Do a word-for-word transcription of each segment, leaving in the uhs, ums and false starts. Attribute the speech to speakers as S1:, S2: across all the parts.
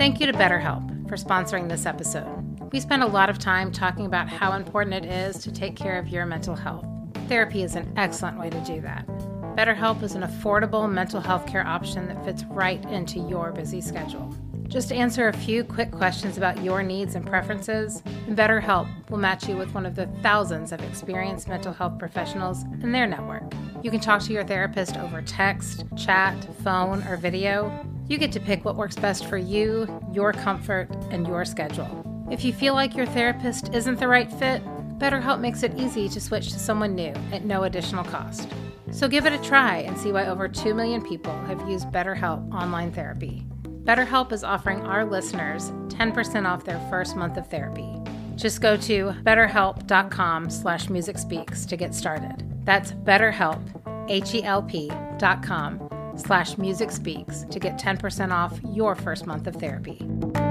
S1: Thank you to BetterHelp for sponsoring this episode. We spend a lot of time talking about how important it is to take care of your mental health. Therapy is an excellent way to do that. BetterHelp is an affordable mental health care option that fits right into your busy schedule. Just answer a few quick questions about your needs and preferences, and BetterHelp will match you with one of the thousands of experienced mental health professionals in their network. You can talk to your therapist over text, chat, phone, or video. You get to pick what works best for you, your comfort, and your schedule. If you feel like your therapist isn't the right fit, BetterHelp makes it easy to switch to someone new at no additional cost. So give it a try and see why over two million people have used BetterHelp online therapy. BetterHelp is offering our listeners ten percent off their first month of therapy. Just go to betterhelp.com slash musicspeaks to get started. That's betterhelp, H-E-L-P dot com slash musicspeaks to get ten percent off your first month of therapy.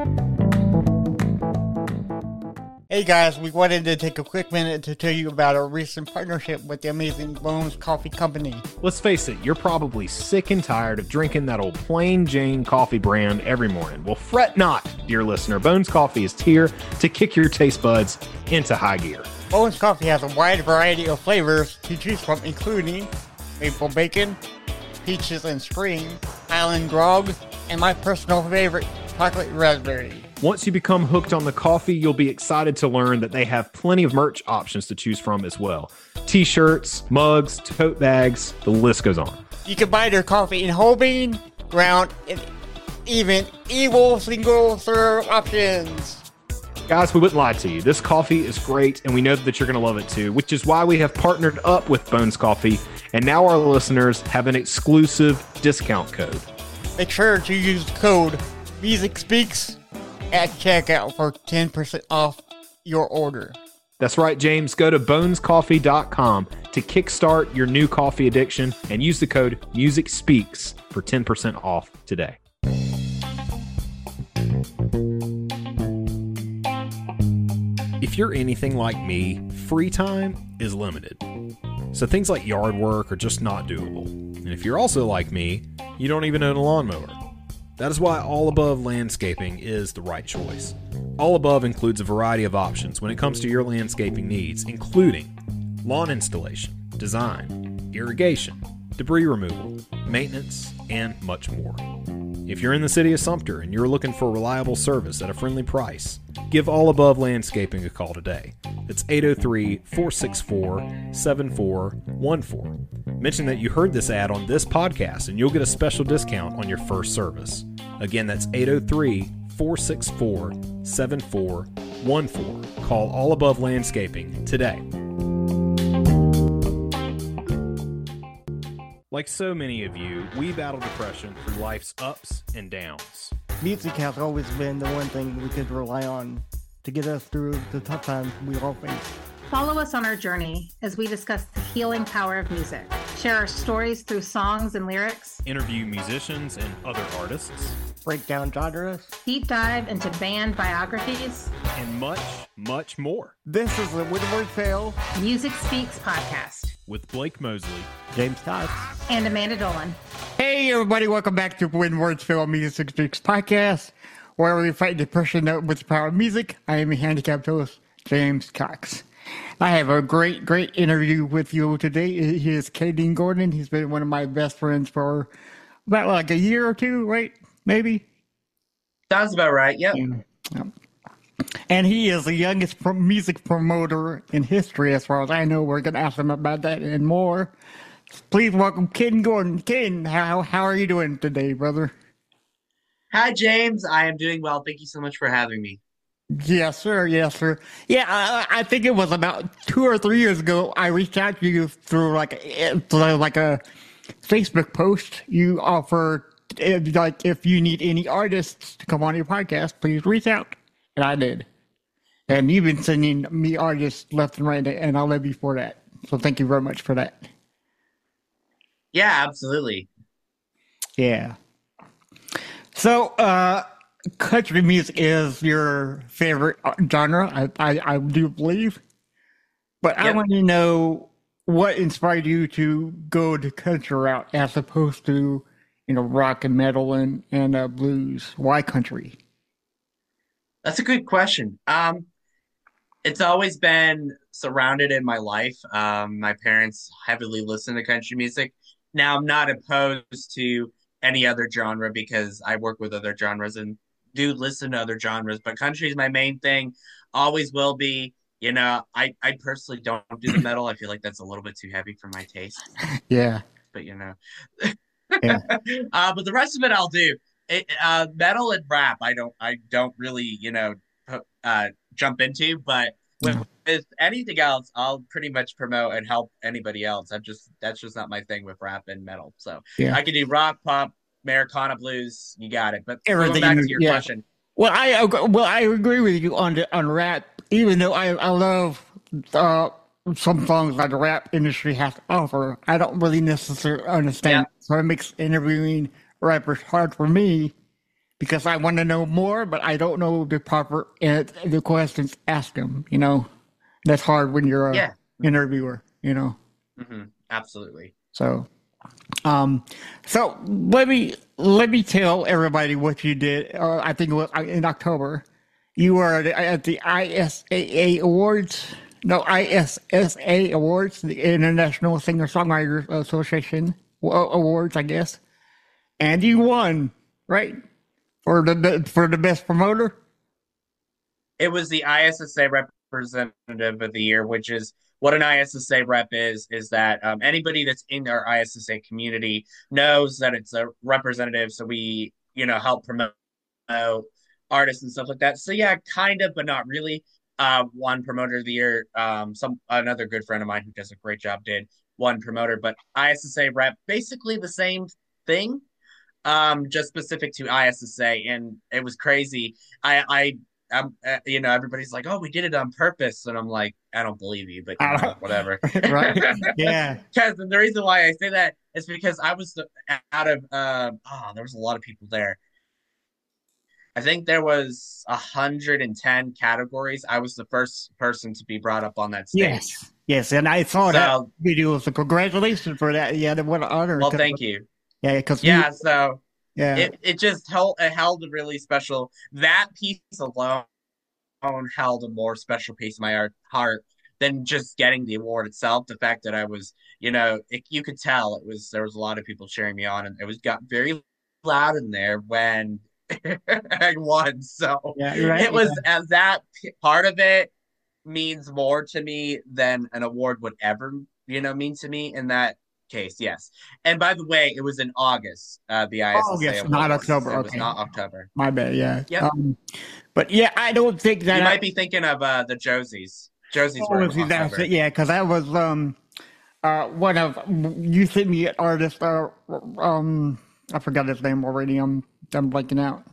S2: Hey guys, we wanted to take a quick minute to tell you about our recent partnership with the amazing Bones Coffee Company.
S3: Let's face it, you're probably sick and tired of drinking that old plain Jane coffee brand every morning. Well, fret not, dear listener. Bones Coffee is here to kick your taste buds into high gear.
S2: Bones Coffee has a wide variety of flavors to choose from, including maple bacon, peaches and spring, island grog, and my personal favorite, chocolate raspberry.
S3: Once you become hooked on the coffee, you'll be excited to learn that they have plenty of merch options to choose from as well. T-shirts, mugs, tote bags, the list goes on.
S2: You can buy their coffee in whole bean, ground, and even evil single serve options.
S3: Guys, we wouldn't lie to you. This coffee is great, and we know that you're going to love it too, which is why we have partnered up with Bones Coffee, and now our listeners have an exclusive discount code.
S2: Make sure to use the code MUSICSPEAKS at checkout for ten percent off your order.
S3: That's right, James. Go to bones coffee dot com to kickstart your new coffee addiction and use the code MUSICSPEAKS for ten percent off today. If you're anything like me, free time is limited. So things like yard work are just not doable. And if you're also like me, you don't even own a lawnmower. That is why All Above Landscaping is the right choice. All Above includes a variety of options when it comes to your landscaping needs, including lawn installation, design, irrigation, debris removal, maintenance, and much more. If you're in the city of Sumter and you're looking for reliable service at a friendly price, give All Above Landscaping a call today. It's eight oh three, four six four, seven four one four. Mention that you heard this ad on this podcast and you'll get a special discount on your first service. Again, that's eight oh three, four six four, seven four one four. Call All Above Landscaping today. Like so many of you, we battle depression through life's ups and downs.
S4: Music has always been the one thing we could rely on to get us through the tough times we all face.
S1: Follow us on our journey as we discuss the healing power of music, share our stories through songs and lyrics,
S3: Interview musicians and other artists,
S4: Break down genres.
S1: deep dive into band biographies,
S3: and much, much more.
S4: This is the Windward Fail,
S1: Music Speaks podcast,
S3: With Blake Mosley,
S4: James Cox.
S1: and Amanda Dolan.
S2: Hey everybody, welcome back to When Words Fail Music Speaks podcast, where we fight depression with the power of music. I am a handicapped host, James Cox. I have a great, great interview with you today. He is Caden Gordon. He's been one of my best friends for about like a year or two, right? Maybe?
S5: Sounds about right, yep.
S2: Yeah. And he is the youngest pro- music promoter in history, as far as I know. We're going to ask him about that and more. Please welcome Caden Gordon. Caden, how, how are you doing today, brother?
S5: Hi, James. I am doing well. Thank you so much for having me.
S2: Yes, sir. Yes, sir. Yeah, I, I think it was about two or three years ago. I reached out to you through like a, through like a Facebook post. You offered if, like if you need any artists to come on your podcast, please reach out, and I did. And you've been sending me artists left and right, and I love you for that. So thank you very much for that.
S5: Yeah, absolutely.
S2: Yeah. So, uh, country music is your favorite genre, I, I, I do believe. But yep. I want to know what inspired you to go the country route as opposed to, you know, rock and metal and, and uh, blues. Why country?
S5: That's a good question. Um, it's always been surrounded in my life. Um, my parents heavily listen to country music. Now, I'm not opposed to any other genre because I work with other genres and do listen to other genres, but country is my main thing, always will be. You know, I, I personally don't do the metal. I feel like that's a little bit too heavy for my taste,
S2: Yeah,
S5: but you know,
S2: yeah,
S5: uh, but the rest of it I'll do. It, uh, metal and rap, I don't, I don't really, you know, uh, jump into. But with,
S2: yeah,
S5: with anything else, I'll pretty much promote and help anybody else. I'm just that's just not my thing with rap and metal. So
S2: yeah.
S5: I can do rock, pop, Americana blues. You got it. But going
S2: Everything.
S5: back
S2: You-
S5: to your
S2: Yeah.
S5: question,
S2: Well, I ag- well I agree with you on the on rap. Even though I I love uh, some songs that the rap industry has to offer, I don't really necessarily
S5: yeah,
S2: understand. So it makes interviewing rappers hard for me because I want to know more, but I don't know the proper uh, the questions asked them. You know, that's hard when you're a
S5: yeah, hmm
S2: interviewer. You know,
S5: hmm absolutely.
S2: so. Um, so let me let me tell everybody what you did. Uh, I think it was uh, in October. You were at the, at the I S A A Awards. No, I S S A Awards, the International Singer Songwriters Association well, Awards, I guess. And you won, right? For the the- for the best promoter.
S5: It was the I S S A representative of the year, which is what an I S S A rep is, is that um, anybody that's in our I S S A community knows that it's a representative. So we, you know, help promote artists and stuff like that. So yeah, kind of, but not really. Uh, one promoter of the year, um, some another good friend of mine who does a great job did one promoter, but I S S A rep, basically the same thing, um, just specific to I S S A, and it was crazy. I, I, I'm, uh, you know, everybody's like, "Oh, we did it on purpose," and I'm like, "I don't believe you," but you know, whatever.
S2: Right? Yeah.
S5: Because the reason why I say that is because I was the, out of, uh, oh, there was a lot of people there. I think there was one hundred ten categories. I was the first person to be brought up on that stage.
S2: Yes. Yes. And I saw that
S5: So,
S2: video. So congratulations for that. Yeah. What an honor.
S5: well, thank you.
S2: Yeah. Because you.
S5: Yeah, so
S2: Yeah.
S5: it, it just held it held a really special that piece alone held a more special piece of my art, heart than just getting the award itself. The fact that I was, you know, it, you could tell it was there was a lot of people cheering me on, and it was got very loud in there when I won. So
S2: Yeah. You're right.
S5: it was as that part of it means more to me than an award would ever, you know, mean to me in that case. Yes. And by the way, it was in August, uh, the
S2: Oh,
S5: I S S A
S2: yes,
S5: award
S2: not
S5: was.
S2: October.
S5: It was
S2: Okay,
S5: not October.
S2: my bad. Yeah.
S5: Yep.
S2: Um, but yeah, I don't think that
S5: You
S2: I,
S5: might be thinking of uh, the Josies. Josies
S2: oh,
S5: were in
S2: see, that's
S5: October.
S2: it. Yeah, because that was um uh one of you sent me an artist. Uh, um, I forgot his name already. I'm I'm blanking out.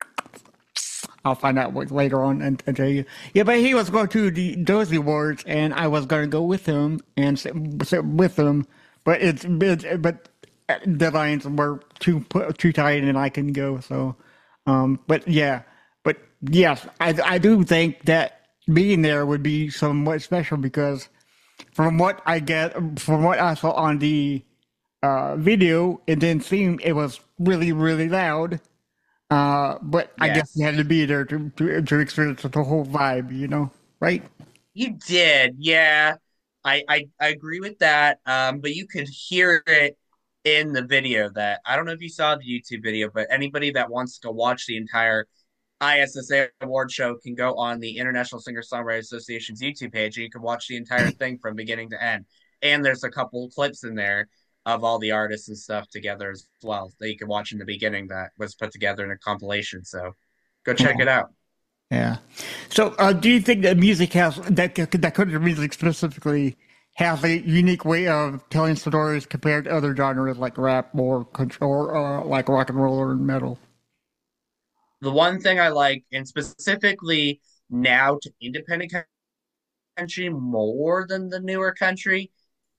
S2: I'll find out what later on and, and tell you. Yeah, but he was going to the Dozy Awards, and I was going to go with him and sit, sit with him. But it's, it's but deadlines were too too tight, and I couldn't go. So, um, but yeah, but yes, I I do think that being there would be somewhat special because from what I get, from what I saw on the uh, video, it didn't seem it was really really loud. Uh, but I guess you
S5: Yes.
S2: had to be there to, to to experience the whole vibe, you know, right?
S5: You did. Yeah. I, I, I agree with that. Um, but you could hear it in the video that I don't know if you saw the YouTube video, but anybody that wants to watch the entire I S S A award show can go on the International Singer-Songwriter Association's YouTube page and you can watch the entire thing from beginning to end. And there's a couple clips in there of all the artists and stuff together as well that you can watch in the beginning that was put together in a compilation. So go check
S2: Yeah.
S5: it out.
S2: Yeah. So, uh, do you think that music has that that country music specifically has a unique way of telling stories compared to other genres like rap or country or uh, like rock and roll or metal?
S5: The one thing I like, and specifically now to independent country more than the newer country,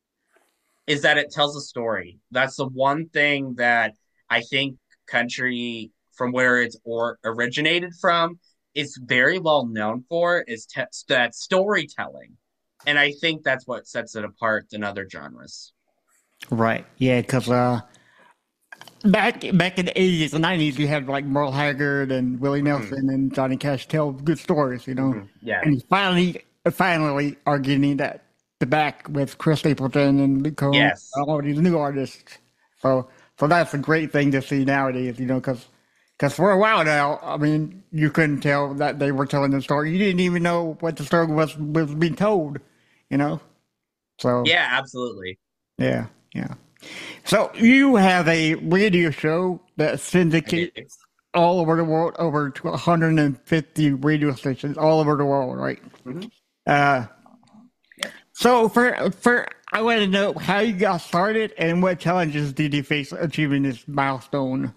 S5: is that it tells a story. That's the one thing that I think country, from where it's or originated from, is very well known for is te- that storytelling, and I think that's what sets it apart than other genres.
S2: Right. Yeah, because uh, back back in the eighties and nineties, you had like Merle Haggard and Willie
S5: Mhm,
S2: Nelson and Johnny Cash tell good stories, you know.
S5: mhm, yeah.
S2: And finally, finally, are getting that the back with Chris Stapleton and Luke Combs,
S5: Yes.
S2: all these new artists. So, so that's a great thing to see nowadays, you know, because because for a while now, I mean, you couldn't tell that they were telling the story. You didn't even know what the story was was being told, you know. So
S5: Yeah, absolutely.
S2: yeah, yeah. So you have a radio show that
S5: I do.
S2: syndicates all over the world, over to one hundred fifty radio stations all over the world, right?
S5: Hmm.
S2: Uh,
S5: Yep.
S2: so for for I want to know how you got started and what challenges did you face achieving this milestone?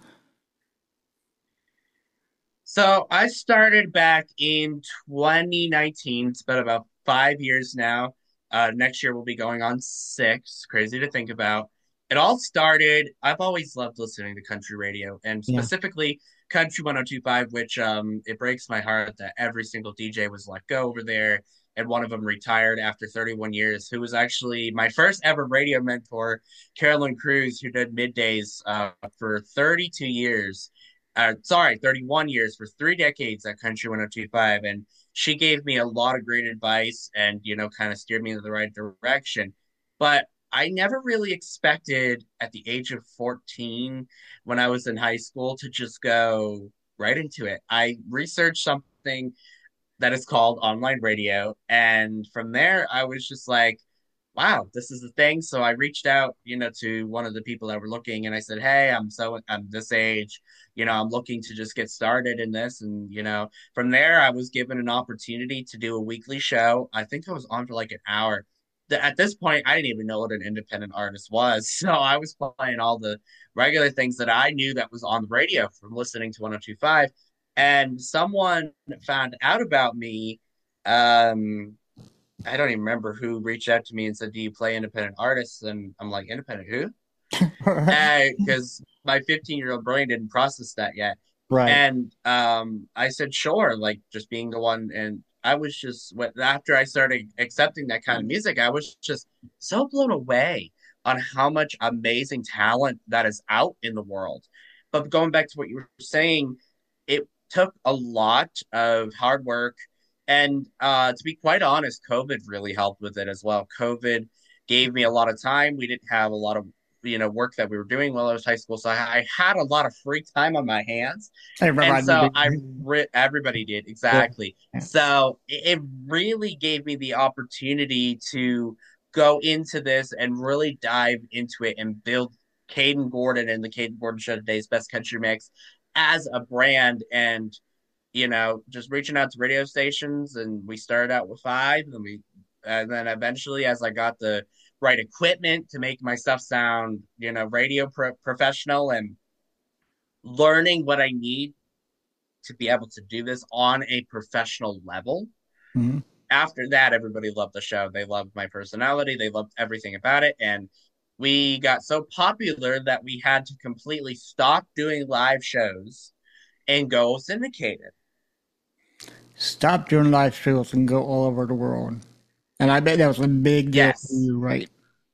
S5: So I started back in twenty nineteen. It's been about five years now. Uh, next year we'll be going on six. Crazy to think about. It all started, I've always loved listening to country radio and
S2: Yeah.
S5: specifically Country one oh two point five, which um it breaks my heart that every single D J was let go over there and one of them retired after thirty-one years, who was actually my first ever radio mentor, Carolyn Cruz, who did middays uh, for thirty-two years uh, sorry, thirty-one years for three decades at Country one oh two point five. And she gave me a lot of great advice and, you know, kind of steered me in the right direction. But I never really expected at the age of fourteen, when I was in high school, to just go right into it. I researched something that is called online radio. And from there, I was just like, wow, this is the thing. So I reached out, you know, to one of the people that were looking and I said, hey, I'm so, I'm this age, you know, I'm looking to just get started in this. And, you know, from there, I was given an opportunity to do a weekly show. I think I was on for like an hour. At this point, I didn't even know what an independent artist was. So I was playing all the regular things that I knew that was on the radio from listening to one oh two point five. And someone found out about me. Um, I don't even remember who reached out to me and said, "Do you play independent artists?" And I'm like, "Independent who?" Because my fifteen year old brain didn't process that yet.
S2: Right.
S5: And um, I said, "Sure." Like just being the one, and I was just after I started accepting that kind of music, I was just so blown away on how much amazing talent that is out in the world. But going back to what you were saying, it took a lot of hard work. And uh, to be quite honest, COVID really helped with it as well. COVID gave me a lot of time. We didn't have a lot of you know work that we were doing while I was high school, so I, I had a lot of free time on my hands, and
S2: Everybody
S5: so
S2: did.
S5: I re- everybody did
S2: Yeah.
S5: exactly. So it, it really gave me the opportunity to go into this and really dive into it and build Caden Gordon and the Caden Gordon Show, today's best country mix, as a brand. And you know, just reaching out to radio stations, and we started out with five, and we, and then eventually, as I got the right equipment to make my stuff sound, you know, radio pro- professional, and learning what I need to be able to do this on a professional level.
S2: Mhm.
S5: After that, everybody loved the show. They loved my personality. They loved everything about it, and we got so popular that we had to completely stop doing live shows and go syndicated.
S2: Stop doing live shows and go all over the world. And I bet that was a big deal for
S5: Yes.
S2: you, right?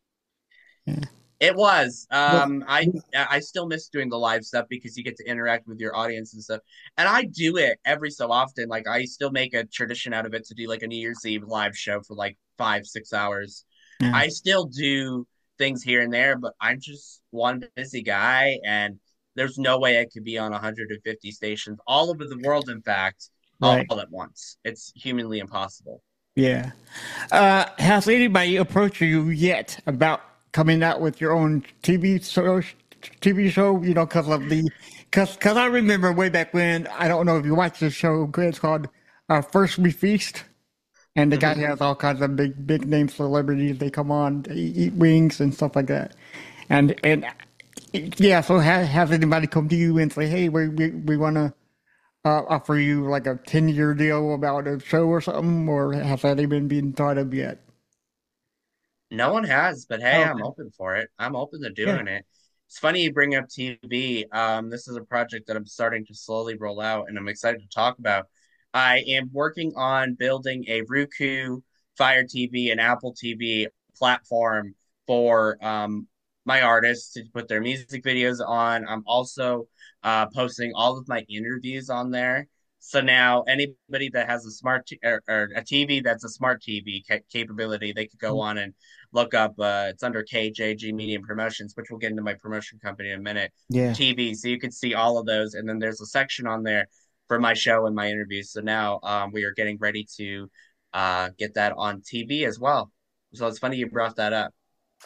S5: It was.
S2: Well,
S5: Um, I I still miss doing the live stuff because you get to interact with your audience and stuff. And I do it every so often. Like I still make a tradition out of it to do like a New Year's Eve live show for like five, six hours.
S2: yeah,
S5: I still do things here and there, but I'm just one busy guy, and there's no way I could be on one hundred fifty stations all over the world. In fact, all,
S2: right.
S5: all at once. It's humanly impossible.
S2: Yeah. Uh, has anybody approached you yet about coming out with your own T V show? T V show, you know, because of the, because because I remember way back when. I don't know if you watched this show. It's called uh, First We Feast, and the guy
S5: Mhm.
S2: has all kinds of big big name celebrities. They come on, they eat wings and stuff like that, and and yeah. So has, has anybody come to you and say, hey, we we, we want to uh, offer you like a ten year deal about a show or something, or has that even been thought of yet?
S5: No one has, but hey, I'm
S2: Okay.
S5: open for it. I'm open to
S2: Yeah.
S5: doing it. It's funny you bring up T V. Um, this is a project that I'm starting to slowly roll out, and I'm excited to talk about. I am working on building a Roku, Fire T V, and Apple T V platform for um, my artists to put their music videos on. I'm also uh, posting all of my interviews on there. So now anybody that has a smart t- or, or a T V that's a smart T V ca- capability, they could go on and look up. Uh, it's under K J G Media and Promotions, which we'll get into my promotion company in a minute.
S4: Yeah.
S5: T V, so you can see all of those, and then there's a section on there for my show and my interviews. So now um, we are getting ready to uh, get that on T V as well. So it's funny you brought that up.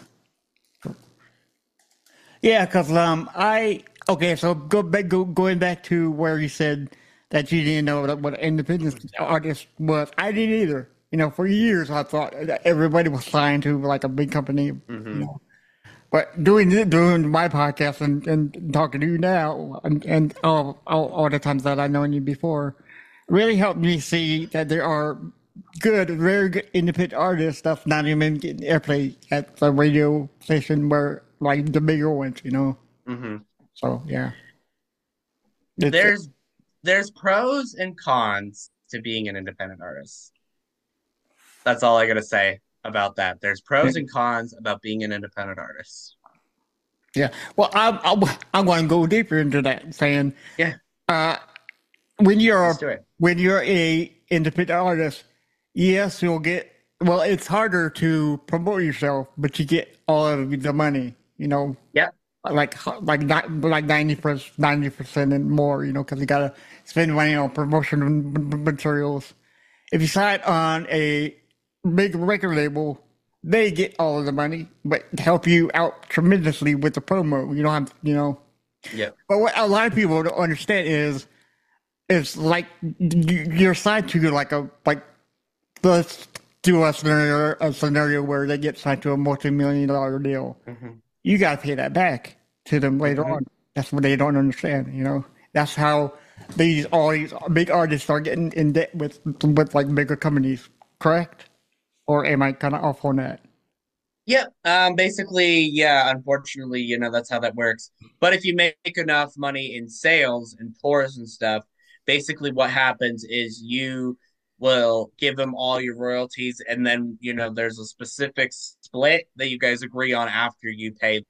S2: Yeah, because um, I okay. So go back, go going back to where you said that you didn't know what, what an independent artist was. I didn't either. You know, for years I thought that everybody was signed to like a big company.
S5: Mm-hmm.
S2: You know, but doing doing my podcast and, and talking to you now, and, and all, all all the times that I've known you before, really helped me see that there are good, very good independent artists that's not even getting airplay at the radio station where like the bigger ones, you know.
S5: Mm-hmm.
S2: So yeah, it's,
S5: There's there's pros and cons to being an independent artist. That's all I gotta say about that. There's pros and cons about being an independent artist.
S2: yeah. Well, I'm I'm, I'm going to go deeper into that, saying
S5: Yeah,
S2: uh, when you're
S5: let's do it.
S2: when you're a independent artist, yes, you'll get. Well, it's harder to promote yourself, but you get all of the money. You know,
S5: Yep.
S2: like like not like ninety percent ninety percent and more. You know, because you gotta spend money on promotion materials. If you sign on a big record label, they get all of the money, but help you out tremendously with the promo. You don't have, you know.
S5: Yep.
S2: But what a lot of people don't understand is, it's like you're signed to like a like let's do a scenario a scenario where they get signed to a multi-million dollar deal.
S5: Mm-hmm.
S2: You got to pay that back to them later
S5: Mhm.
S2: on. That's what they don't understand. You know, that's how these all these big artists are getting in debt with with like bigger companies. Correct? Or am I kind of off on that?
S5: Yep. Um, basically, yeah, unfortunately, you know, that's how that works. But if you make enough money in sales and tours and stuff, basically what happens is you will give them all your royalties, and then, you know, there's a specific split that you guys agree on after you pay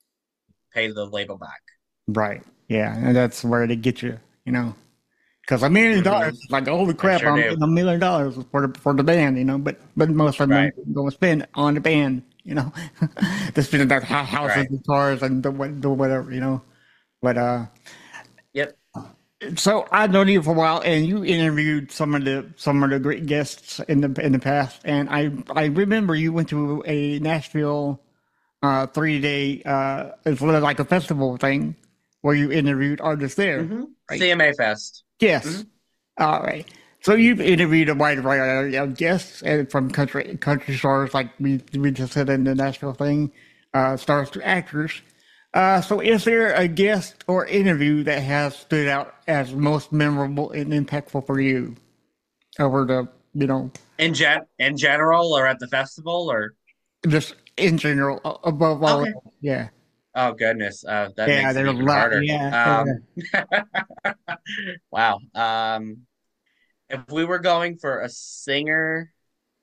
S5: pay the label back.
S2: Right. Yeah, and that's where they get you. You know, because a million dollars is like holy crap!
S5: sure
S2: I'm
S5: do.
S2: getting a million dollars for the for the band. You know, but but most of them
S5: Right.
S2: go spend on the band. You know, they spend that houses
S5: Right.
S2: and cars and the, what- the whatever. You know, but uh.
S5: Yep.
S2: So I've known you for a while, and you interviewed some of the some of the great guests in the in the past. And I I remember you went to a Nashville uh, three day uh, it's like a festival thing where you interviewed artists there.
S5: Mm-hmm.
S2: Right.
S5: C M A Fest.
S2: Yes.
S5: Mhm.
S2: All right. So you've interviewed a wide variety of guests, and from country country stars like we we just said in the Nashville thing, uh, stars to actors. Uh, so is there a guest or interview that has stood out as most memorable and impactful for you over the, you know,
S5: In gen in general, or at the festival, or
S2: just in general, a- above all?
S5: Okay.
S2: Yeah.
S5: oh goodness, uh, that
S2: Yeah,
S5: makes it
S2: there's a
S5: even
S2: lot.
S5: harder.
S2: Yeah.
S5: Um, wow. Um, if we were going for a singer,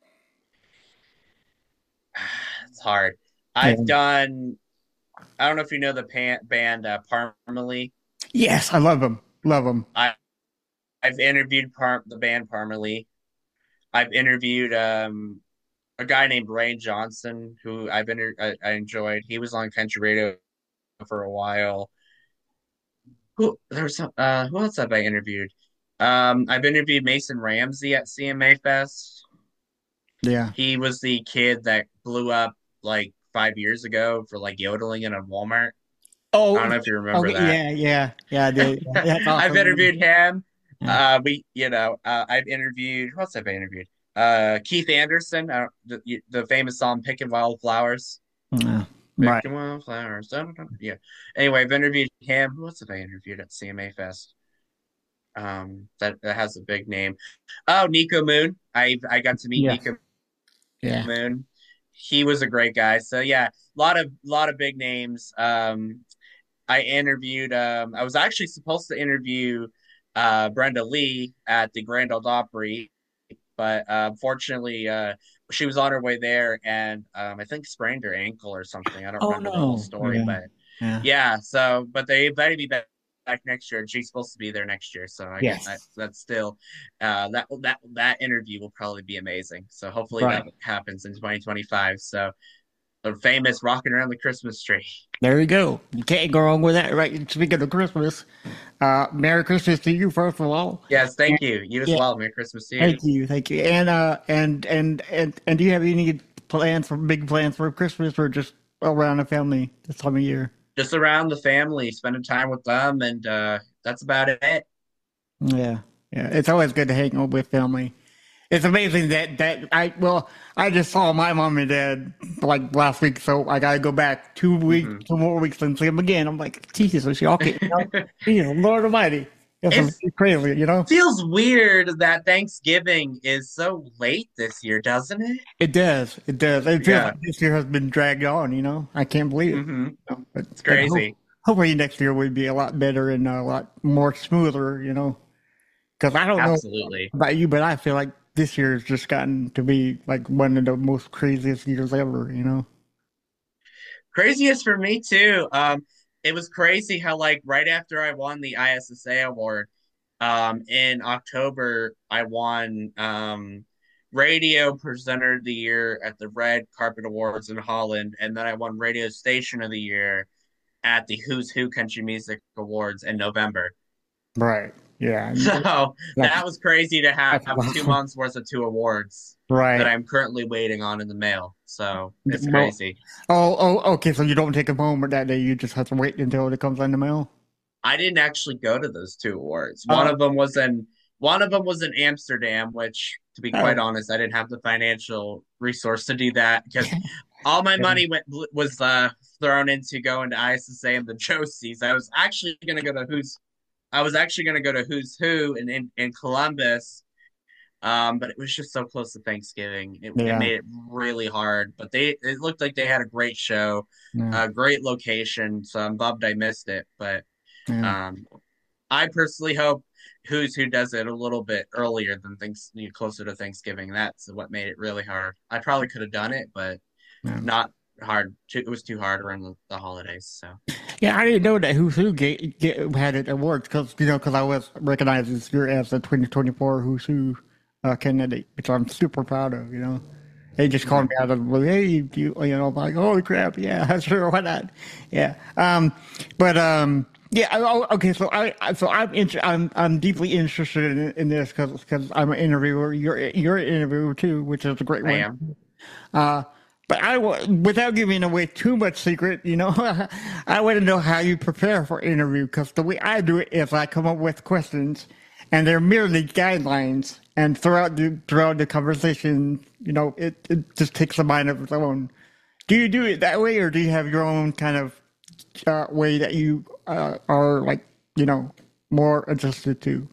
S5: it's hard. I've
S2: Yeah.
S5: done. I don't know if you know the pan, band uh, Parmalee.
S2: Yes, I love them. Love them.
S5: I I've interviewed Par- the band Parmalee. I've interviewed um a guy named Ray Johnson who I've inter- I, I enjoyed. He was on country radio for a while. Who there's some uh who else have I interviewed? Um, I've interviewed Mason Ramsey at C M A Fest.
S2: Yeah.
S5: He was the kid that blew up like five years ago for like yodeling in a Walmart.
S2: Oh,
S5: I don't know if you remember
S2: okay,
S5: that.
S2: yeah, yeah, yeah, I did. Yeah, that's
S5: I've
S2: awesome.
S5: interviewed him.
S2: Yeah.
S5: Uh, we, you know, uh, I've interviewed. Who else have I interviewed? Uh, Keith Anderson, uh, the the famous song "Picking Wildflowers."
S2: Yeah. Right.
S5: Picking Wildflowers. Dun, dun, dun. Yeah. Anyway, I've interviewed him. Who else have I interviewed at C M A Fest? Um, that, that has a big name. Oh, Nico Moon. I I got to meet
S2: Yeah.
S5: Nico
S2: Yeah.
S5: Moon. He was a great guy. So yeah, a lot of lot of big names. Um, I interviewed. Um, I was actually supposed to interview uh, Brenda Lee at the Grand Ole Opry, but uh, unfortunately, uh, she was on her way there, and um, I think sprained her ankle or something. I don't
S2: Oh
S5: remember the whole
S2: no.
S5: story,
S2: Yeah.
S5: but
S2: Yeah.
S5: yeah. So, but they invited me back, back next year, and she's supposed to be there next year. So I guess that
S2: Yes.
S5: that's still uh, that that that interview will probably be amazing. So hopefully that
S2: Right.
S5: happens in twenty twenty-five. So the famous rocking around the Christmas tree.
S2: There you go. You can't go wrong with that, right? Speaking of Christmas, uh, Merry Christmas to you, first of all.
S5: Yes,
S2: And,
S5: thank you. You as
S2: yeah,
S5: well. Merry Christmas to you.
S2: thank you, thank you. And uh, and and and and do you have any plans for big plans for Christmas, or just around the family this time of year?
S5: Just around the family, spending time with them, and uh, that's about it.
S2: Yeah, yeah. It's always good to hang out with family. It's amazing that that I well I just saw my mom and dad like last week, so I gotta go back two weeks,
S5: Mhm.
S2: two more weeks and see them again. I'm like, Jesus, is she okay? You know? Jesus, Lord Almighty, it's
S5: It's
S2: crazy, you know.
S5: feels weird that Thanksgiving is so late this year, doesn't it?
S2: It does, it does. It feels
S5: Yeah.
S2: like this year has been dragged on, you know. I can't believe it.
S5: hmm
S2: You know? But
S5: It's
S2: but hope,
S5: crazy.
S2: hopefully next year would be a lot better and a lot more smoother, you know. Because I don't know
S5: Absolutely.
S2: about you, but I feel like this year has just gotten to be like one of the most craziest years ever, you know?
S5: Craziest for me too. Um, it was crazy how like right after I won the I S S A award, um, in October I won um Radio Presenter of the Year at the Red Carpet Awards in Holland, and then I won Radio Station of the Year at the Who's Who Country Music Awards in November.
S2: Right. Yeah.
S5: So
S2: That's
S5: that was crazy to have
S2: that's
S5: two
S2: awesome.
S5: months worth of two awards that
S2: Right.
S5: I'm currently waiting on in the mail. So it's
S2: Well,
S5: crazy.
S2: oh, oh, okay. So you don't take them home that day. You just have to wait until it comes in the mail.
S5: I didn't actually go to those two awards. One
S2: Oh,
S5: of them was in one of them was in Amsterdam, which to be quite
S2: oh,
S5: honest, I didn't have the financial resource to do that because all my
S2: yeah.
S5: money went was uh, thrown into going to I S S A and the Josies. I was actually going to go to Who's I was actually going to go to Who's Who in in, in Columbus. Um, but it was just so close to Thanksgiving. It, it
S2: Yeah.
S5: made it really hard. But they it looked like they had a great show,
S2: Yeah.
S5: a great location. So I'm bummed I missed it. But
S2: Yeah.
S5: um, I personally hope Who's Who does it a little bit earlier than things you know, closer to Thanksgiving. That's what made it really hard. I probably could have done it, but
S2: Yeah.
S5: not hard. It was too hard around the, the holidays. So
S2: Yeah, I didn't know that Who's Who get, get, had it awards because you know because I was recognized as your as the twenty twenty-four Who's Who uh, candidate, which I'm super proud of. You know, they just called
S5: mhm.
S2: me out of the blue. Hey, you, you know, I'm like, holy crap, yeah, sure, why not? Yeah, um, but um, yeah, I- oh, okay. So I, I so I'm inter- I'm I'm deeply interested in, in this because because I'm an interviewer. You're you're an interviewer too, which is a great
S5: I
S2: one.
S5: am.
S2: Uh, but I, wa- without giving away too much secret, you know, I want to know how you prepare for an interview because the way I do it is I come up with questions, and they're merely guidelines, and throughout the throughout the conversation, you know, it, it just takes a mind of its own. Do you do it that way, or do you have your own kind of uh, way that you uh, are like, you know, more adjusted to?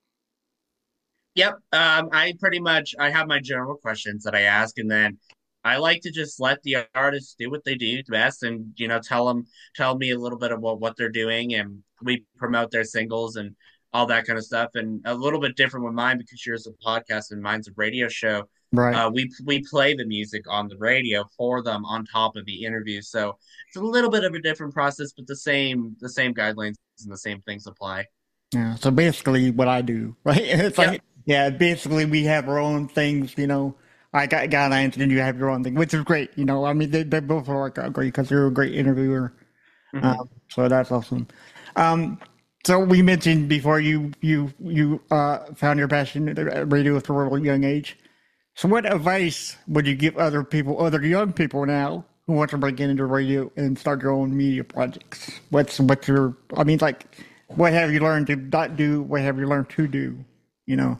S5: Yep. Um, I pretty much I have my general questions that I ask, and then I like to just let the artists do what they do best, and you know, tell them tell me a little bit about what they're doing, and we promote their singles and all that kind of stuff. And a little bit different with mine because yours is a podcast and mine's a radio show.
S2: Right.
S5: Uh, we we play the music on the radio for them on top of the interview, so it's a little bit of a different process, but the same the same guidelines and the same things apply.
S2: Yeah, so basically what I do, right? It's
S5: Yep.
S2: like, yeah, basically we have our own things, you know. I got guidelines and you have your own thing, which is great, you know. I mean, they, they both work out great because you're a great interviewer.
S5: hmm
S2: Um, so that's awesome. Um, so we mentioned before you you you uh, found your passion at radio at a really young age. So what advice would you give other people, other young people now who want to break into radio and start their own media projects? What's what's your, I mean, like, what have you learned to not do? What have you learned to do? You know?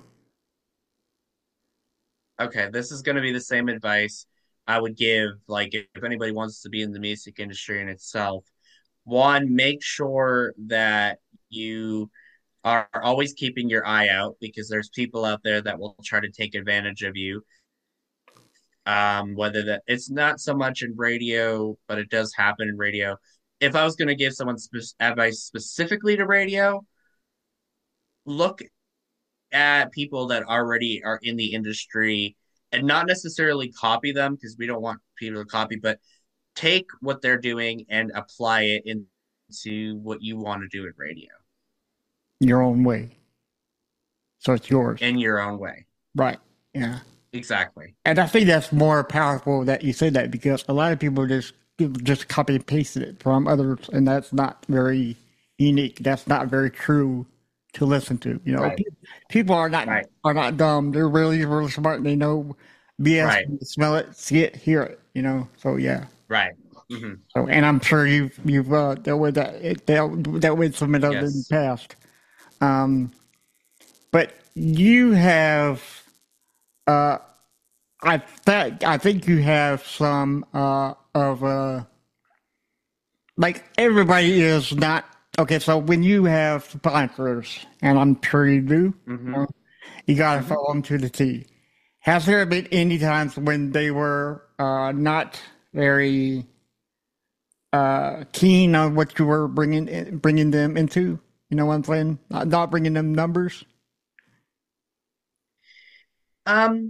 S5: Okay, this is going to be the same advice I would give, like, if anybody wants to be in the music industry in itself. One, make sure that you are always keeping your eye out because there's people out there that will try to take advantage of you. Um, whether that it's not so much in radio, but it does happen in radio. If I was going to give someone spe- advice specifically to radio, look at people that already are in the industry and not necessarily copy them because we don't want people to copy, but take what they're doing and apply it into what you want to do at radio
S2: Your own way. So it's yours.
S5: in your own way.
S2: Right. Yeah.
S5: Exactly.
S2: And I think that's more powerful that you say that, because a lot of people just just copy and pasted it from others, and that's not very unique. That's not very true to listen to. You know,
S5: Right.
S2: Pe- people are not
S5: Right.
S2: are not dumb. They're really really smart, and they know B S.
S5: Right.
S2: when they smell it, see it, hear it. You know. So yeah.
S5: Right. hmm
S2: So, and I'm sure you've you've uh, dealt with that dealt, dealt with some of those in the
S5: Yes.
S2: past. Um, but you have. Uh, I th- I think you have some uh, of uh, like everybody is not okay. So when you have sponsors, and I'm sure you do,
S5: hmm
S2: you, know, you gotta follow them to the T. Has there been any times when they were uh, not very uh, keen on what you were bringing in, bringing them into? You know what I'm saying? Not, not bringing them numbers.
S5: Um,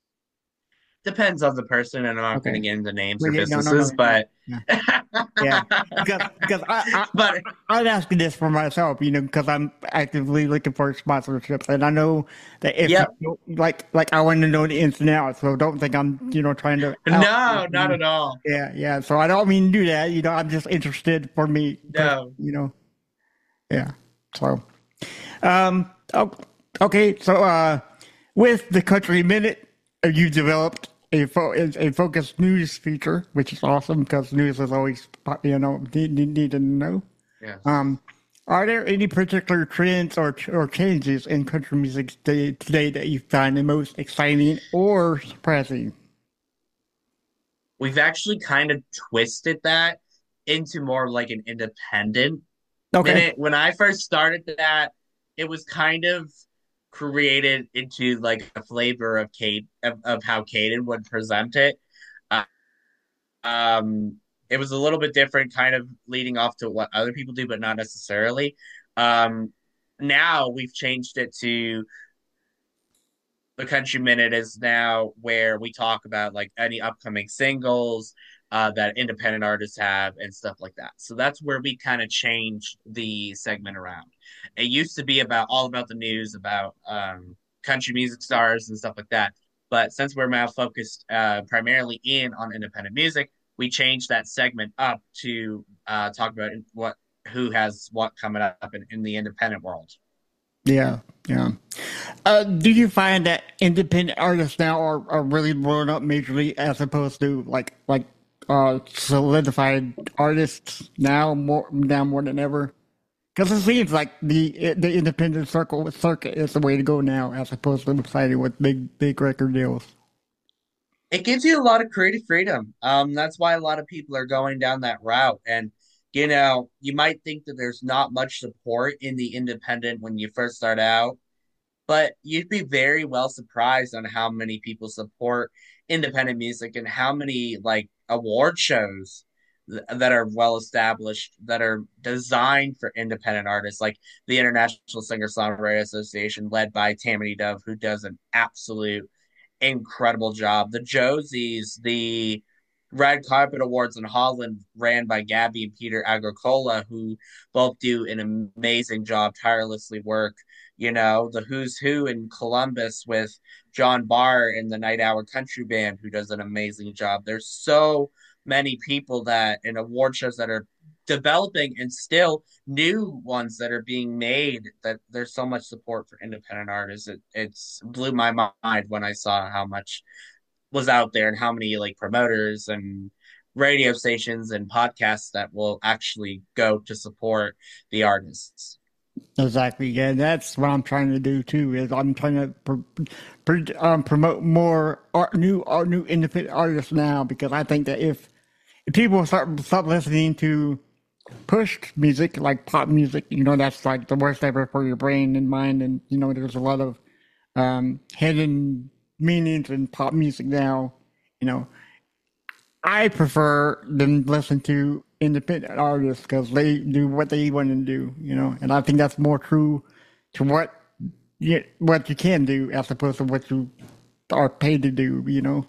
S5: depends on the person, and I'm not going to
S2: Okay.
S5: get into names or
S2: Bring it- no, no, no,
S5: businesses,
S2: no.
S5: but
S2: Yeah, because because I,
S5: but
S2: I I'm asking this for myself, you know, because I'm actively looking for sponsorships, and I know that if
S5: Yep.
S2: you, like like I want to know the ins and outs, so don't think I'm you know trying to
S5: no, not at all.
S2: yeah yeah. So I don't mean to do that, you know. I'm just interested for me,
S5: No.
S2: you know. Yeah. So, um, oh, okay. So, uh, with the Country Minute, uh, you developed a fo- a focused news feature, which is awesome because news is always you know need, need, need to know.
S5: Yes.
S2: Um, are there any particular trends or or changes in country music today, today that you find the most exciting or surprising?
S5: We've actually kind of twisted that into more like an independent
S2: Okay.
S5: minute. When I first started that, it was kind of created into like a flavor of Kate of, of how Caden would present it. Uh, um, it was a little bit different, kind of leading off to what other people do, but not necessarily. Um, now we've changed it to the Country Minute is now where we talk about like any upcoming singles uh, that independent artists have and stuff like that. So that's where we kind of changed the segment around. It used to be about all about the news about um, country music stars and stuff like that. But since we're now focused uh, primarily in on independent music, we changed that segment up to uh, talk about what who has what coming up in, in the independent world.
S2: Yeah, yeah. Uh, do you find that independent artists now are, are really blowing up majorly as opposed to like like uh, solidified artists now more now more than ever? Because it seems like the the independent circle circuit is the way to go now, as opposed to siding with big big record deals.
S5: It gives you a lot of creative freedom. Um, that's why a lot of people are going down that route. And, you know, you might think that there's not much support in the independent when you first start out, but you'd be very well surprised on how many people support independent music and how many like award shows th- that are well established that are designed for independent artists, like the International Singer Songwriter Association, led by Tammany Dove, who does an absolute incredible job. The Josies, the Red Carpet Awards in Holland, ran by Gabby and Peter Agricola, who both do an amazing job, tirelessly work. You know, the Who's Who in Columbus with John Barr and the Night Hour Country Band, who does an amazing job. There's so many people that in award shows that are developing and still new ones that are being made that there's so much support for independent artists. It it's blew my mind when I saw how much was out there and how many like promoters and radio stations and podcasts that will actually go to support the artists.
S2: Exactly. Yeah, that's what I'm trying to do too. Is I'm trying to pr- pr- um, promote more art, new art, new independent artists now, because I think that if, if people start stop listening to pushed music like pop music, you know, that's like the worst ever for your brain and mind, and you know, there's a lot of um, hidden meanings in pop music now. You know, I prefer them listen to independent artists because they do what they want to do, you know, and I think that's more true to what you what you can do as opposed to what you are paid to do, you know?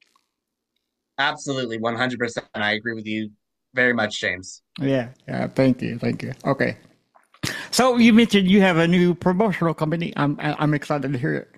S5: Absolutely, one hundred percent. I agree with you very much, James.
S2: Yeah, yeah. Thank you, thank you. Okay. So you mentioned you have a new promotional company. I'm I'm excited to hear it.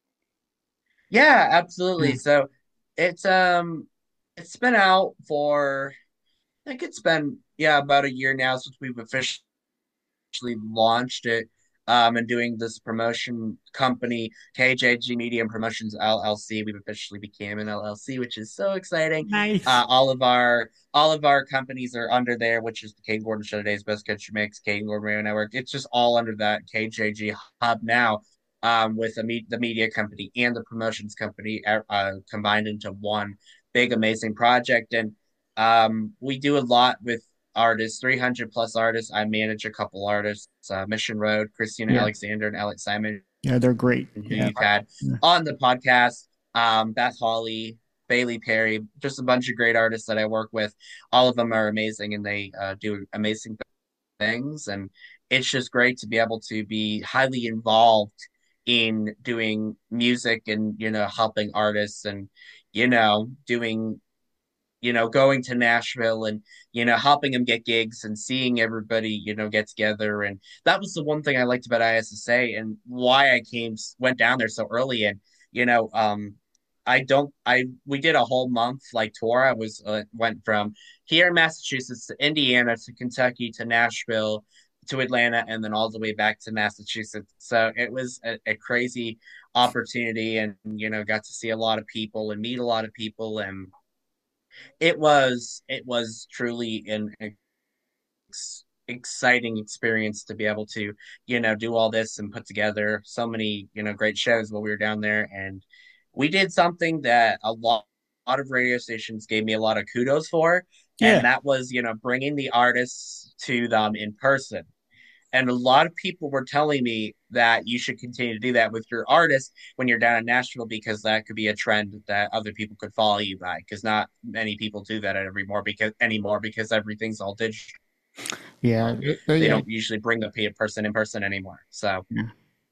S5: Yeah,
S2: Yeah.
S5: absolutely. So it's um it's been out for I think it's been yeah about a year now since we've officially launched it um and doing this promotion company K J G Media and Promotions L L C. We've officially became an L L C, which is so exciting.
S2: Nice.
S5: Uh, all of our all of our companies are under there, which is the Kane Gordon Show, Today's Best Country Mix, Kane Gordon Radio Network. It's just all under that K J G hub now. Um, with the, me- the media company and the promotions company uh, combined into one big amazing project, and um, we do a lot with artists, three hundred plus artists. I manage a couple artists, uh, Mission Road, Christina
S2: Yeah,
S5: Alexander, and Alex Simon,
S2: yeah. They're great.
S5: who
S2: Yeah.
S5: you've had
S2: Yeah.
S5: on the podcast, um, Beth Hawley, Bailey Perry, just a bunch of great artists that I work with. All of them are amazing and they uh, do amazing things. And it's just great to be able to be highly involved in doing music and, you know, helping artists and, you know, doing you know, going to Nashville and, you know, helping them get gigs and seeing everybody, you know, get together. And that was the one thing I liked about I S S A and why I came, went down there so early. And, you know, um, I don't, I, we did a whole month like tour. I was, uh, went from here in Massachusetts to Indiana to Kentucky to Nashville to Atlanta and then all the way back to Massachusetts. So it was a, a crazy opportunity and, you know, got to see a lot of people and meet a lot of people and, it was it was truly an ex- exciting experience to be able to you know do all this and put together so many you know great shows while we were down there and we did something that a lot, a lot of radio stations gave me a lot of kudos for and
S2: Yeah.
S5: that was you know bringing the artists to them in person and a lot of people were telling me that you should continue to do that with your artists when you're down in Nashville because that could be a trend that other people could follow you by. Because not many people do that anymore because anymore because everything's all digital.
S2: Yeah. Uh,
S5: They
S2: yeah.
S5: don't usually bring the person in person anymore. So
S2: Yeah.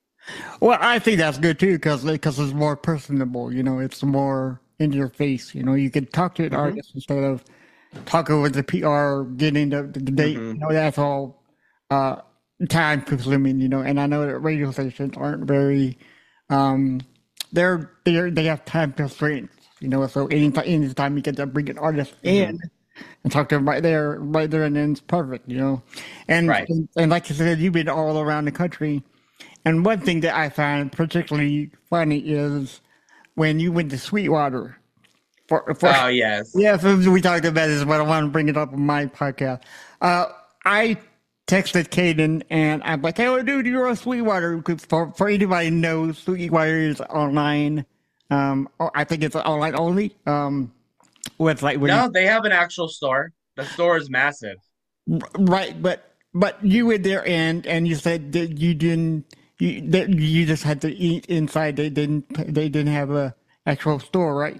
S2: Well, I think that's good too because because it's more personable. You know, it's more in your face. You know, you can talk to an
S5: mm-hmm,
S2: artist instead of talking with the P R, getting the, the date.
S5: mm-hmm,
S2: You know, that's all uh, time consuming. You know, and I know that radio stations aren't very. Um, they're they they have time constraints. You know, so anytime anytime you get to bring an artist
S5: mm-hmm.
S2: in and talk to them right there, right there, and then it's perfect. You know, and
S5: Right.
S2: and, and like you said, you've been all around the country. And one thing that I find particularly funny is when you went to Sweetwater. For, for
S5: Oh yes.
S2: yeah, so we talked about this, but I want to bring it up on my podcast. Uh, I texted Caden and I'm like, "Hey, dude, you're on Sweetwater." Because for for anybody who knows, Sweetwater is online. Um, or I think it's online only. Um, website where you
S5: No, they have an actual store. The store is massive.
S2: right, but but you were there and and you said that you didn't. You that you just had to eat inside. They didn't. They didn't have a actual store, right?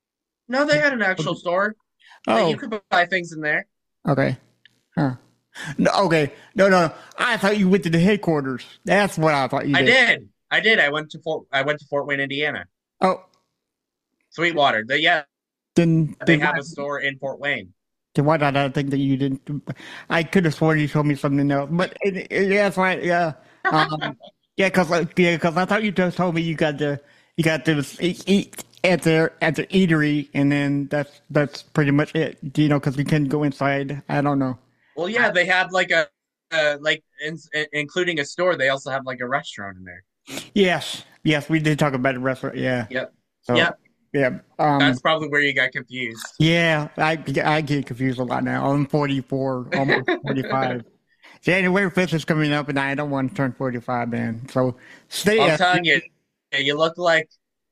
S5: No, they had an actual store. Like you
S2: Oh,
S5: could buy things in there.
S2: okay. Huh. No, okay. No, no, no. I thought you went to the headquarters. That's what I thought you
S5: I
S2: did.
S5: did. I did. I went to Fort. I went to Fort Wayne, Indiana.
S2: Oh,
S5: Sweetwater. The, yeah,
S2: then
S5: they
S2: then
S5: have
S2: why,
S5: a store in Fort Wayne.
S2: then why did I think that you didn't? I could have sworn you told me something else. But it, it, yeah, that's right. Yeah. Um, yeah, because yeah, because I thought you just told me you got to you got to eat, eat at the at the eatery, and then that's that's pretty much it. You know, because we couldn't go inside. I don't know.
S5: Well, yeah, they had like a uh, like in, including a store. They also have like a restaurant in there.
S2: Yes, yes, we did talk about the restaurant. Yeah.
S5: Yep.
S2: So
S5: Yep.
S2: yeah. Um.
S5: That's probably where you got confused.
S2: Yeah, I I get confused a lot now. I'm forty-four, almost forty-five. January fifth is coming up, and I don't want to turn forty-five, man. So stay.
S5: I'm
S2: uh,
S5: telling you, you look like.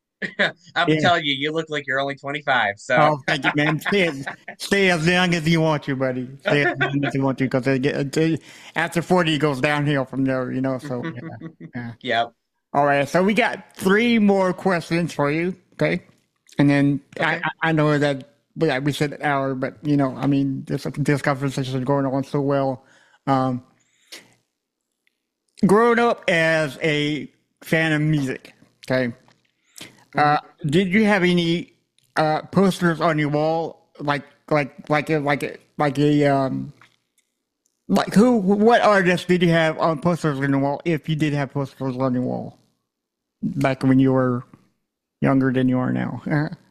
S5: I'm
S2: Yeah.
S5: telling you, you look like you're only twenty-five. So
S2: Oh, thank you, man. Stay, as- stay as young as you want to, buddy. Stay as young as you want to, because after forty, it goes downhill from there, you know. So, yeah, yeah.
S5: yep.
S2: All right. So we got three more questions for you, okay? And then I,
S5: Okay.
S2: I I know that we, we said an hour, but you know, I mean, this this conversation is going on so well. Um, growing up as a fan of music, okay, Uh, did you have any uh, posters on your wall, like like like a like a like a um like who? What artists did you have on posters on the wall? If you did have posters on your wall back when you were younger than you are now.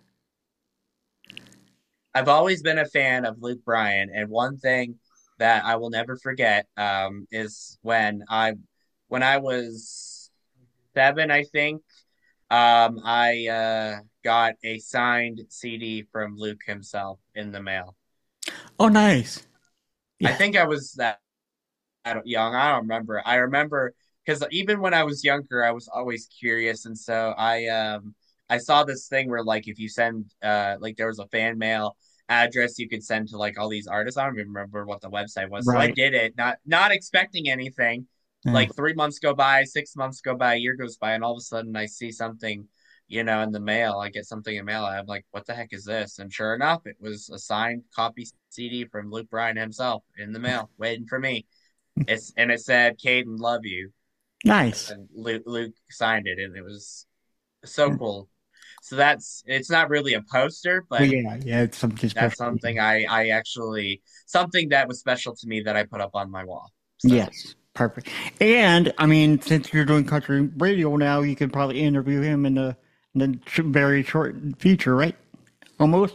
S5: I've always been a fan of Luke Bryan, and one thing that I will never forget um, is when I when I was seven, I think, um, I uh, got a signed C D from Luke himself in the mail.
S2: Oh, nice.
S5: I
S2: Yeah.
S5: think I was that I don't, young. I don't remember. I remember because even when I was younger, I was always curious, and so I um I saw this thing where like if you send uh like there was a fan mail address you could send to like all these artists. I don't even remember what the website was, so I
S2: Right.
S5: did it, not not expecting anything.
S2: Yeah.
S5: Like three months go by, six months go by, a year goes by, and all of a sudden I see something, you know, in the mail. I get something in mail. I'm like, what the heck is this? And sure enough, it was a signed copy C D from Luke Bryan himself in the mail, waiting for me. It's and it said Caden love you,
S2: Nice.
S5: and Luke, Luke signed it, and it was so cool. So that's it's not really a poster,
S2: Well,
S5: but
S2: yeah, yeah, it's something
S5: that's
S2: special.
S5: something I I actually something that was special to me that I put up on my wall. So
S2: Yes, perfect. And I mean, since you're doing country radio now, you could probably interview him in the, in the sh- very short future, right? Almost.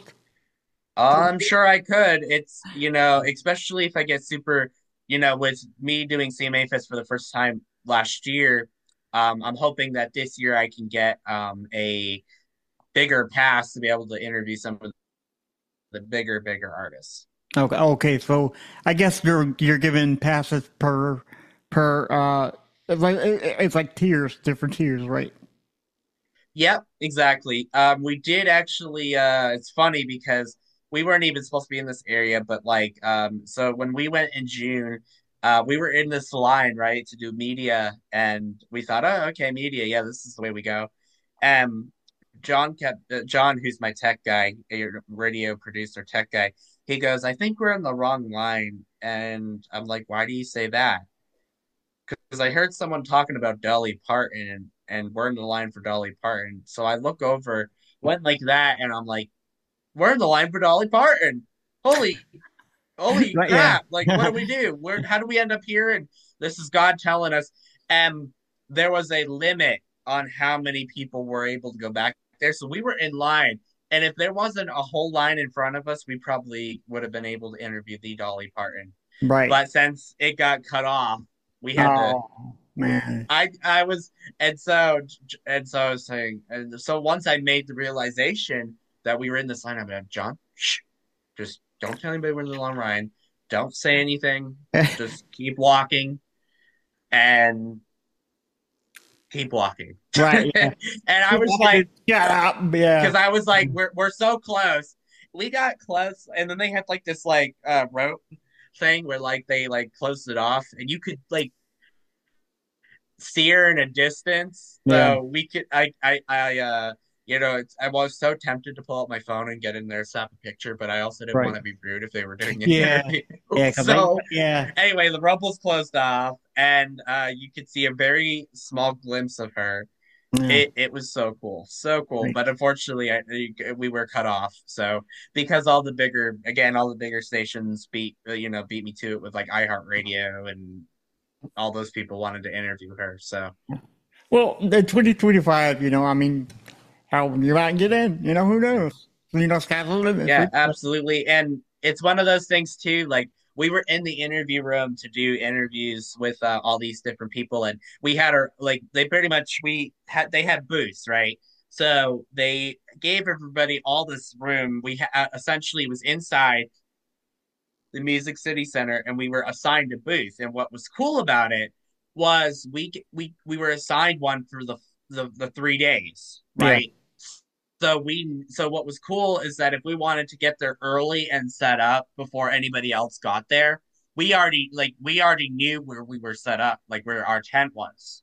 S5: I'm sure I could. It's you know, especially if I get super, you know, with me doing C M A Fest for the first time last year. Um, I'm hoping that this year I can get um, a bigger pass to be able to interview some of the bigger, bigger artists.
S2: Okay. Okay. So I guess you're you're given passes per per uh it's like it's like tiers, different tiers, right?
S5: Yep, exactly. Um, we did actually. Uh, it's funny because we weren't even supposed to be in this area, but like, um, so when we went in June, uh, we were in this line right to do media, and we thought, oh, okay, media, yeah, this is the way we go. Um, John kept uh, John, who's my tech guy, a radio producer, tech guy. He goes, I think we're in the wrong line, and I'm like, why do you say that? Because I heard someone talking about Dolly Parton and, and we're in the line for Dolly Parton. So I look over, went like that, and I'm like, we're in the line for Dolly Parton. Holy, holy
S2: Right. Yeah.
S5: crap. Like, what do we do? Where, how do we end up here? And this is God telling us. And there was a limit on how many people were able to go back there. So we were in line. And if there wasn't a whole line in front of us, we probably would have been able to interview the Dolly Parton.
S2: Right.
S5: But since it got cut off, we had to
S2: Oh man.
S5: I I was and so and so I was saying and so once I made the realization that we were in this line, I'm like, John, shh, just don't tell anybody we're in the long line. Don't say anything. Just keep walking and keep walking.
S2: Right. Yeah.
S5: And I was like,
S2: Shut up. Yeah.
S5: because I was like, we're we're so close. We got close, and then they had like this like uh rope thing where like they like closed it off, and you could like see her in a distance.
S2: Yeah.
S5: So we could, I, I, I, uh, you know, it's, I was so tempted to pull out my phone and get in there, snap a picture, but I also didn't
S2: Right.
S5: want to be rude if they were doing an
S2: Yeah.
S5: interview.
S2: Yeah. 'Cause
S5: So
S2: I, yeah.
S5: anyway, the rope was closed off, and uh, you could see a very small glimpse of her.
S2: Yeah.
S5: It it was so cool, so cool.
S2: Right.
S5: But unfortunately, I, we were cut off. So because all the bigger, again, all the bigger stations beat, uh, you know, beat me to it with like iHeartRadio and all those people wanted to interview her. So.
S2: Well, the twenty twenty-five, you know, I mean, how you might get in, you know, who knows? You know, sky's the limit.
S5: Yeah, absolutely. And it's one of those things too, like we were in the interview room to do interviews with uh, all these different people and we had our like they pretty much we had they had booths, right? So they gave everybody all this room. We ha- essentially was inside the Music City Center and we were assigned a booth. And what was cool about it was we we we were assigned one for the the, the three days, right? Yeah. So we so what was cool is that if we wanted to get there early and set up before anybody else got there, we already like we already knew where we were set up, like where our tent was.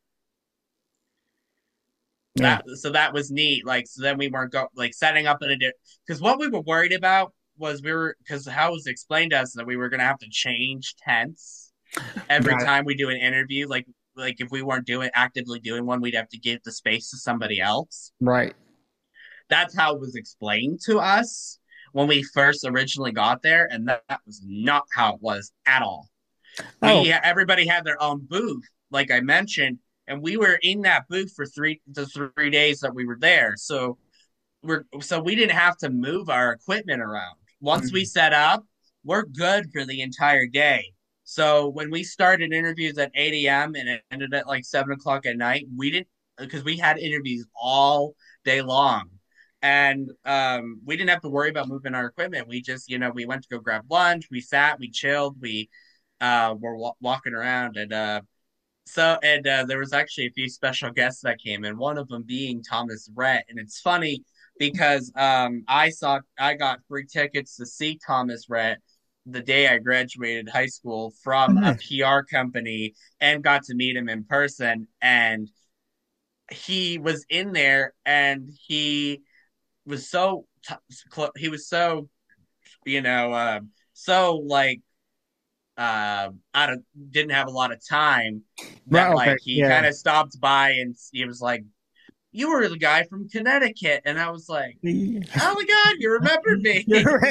S2: Yeah.
S5: That so that was neat. Like so then we weren't go like setting up in a because what we were worried about was we were because how it was explained to us that we were gonna have to change tents every
S2: Got it.
S5: time we do an interview. Like like if we weren't doing actively doing one, we'd have to give the space to somebody else.
S2: Right.
S5: that's how it was explained to us when we first originally got there, and that, that was not how it was at all.
S2: Oh,
S5: We everybody had their own booth, like I mentioned, and we were in that booth for three the three days that we were there. So we're so we didn't have to move our equipment around. Once we set up, we're good for the entire day. So when we started interviews at eight a m and it ended at like seven o'clock at night, we didn't because we had interviews all day long. And um, we didn't have to worry about moving our equipment. We just, you know, we went to go grab lunch, we sat, we chilled, we uh, were wa- walking around, and uh, so and uh, there was actually a few special guests that came in. One of them being Thomas Rhett, and it's funny because um, I saw I got free tickets to see Thomas Rhett the day I graduated high school from a
S2: nice.
S5: P R company and got to meet him in person. And he was in there, and he was so he was so you know uh, so like uh, out of didn't have a lot of time that
S2: Right, okay,
S5: like he
S2: yeah.
S5: kind of stopped by and he was like, "You were the guy from Connecticut," and I was like, "Oh my god, you remembered me!"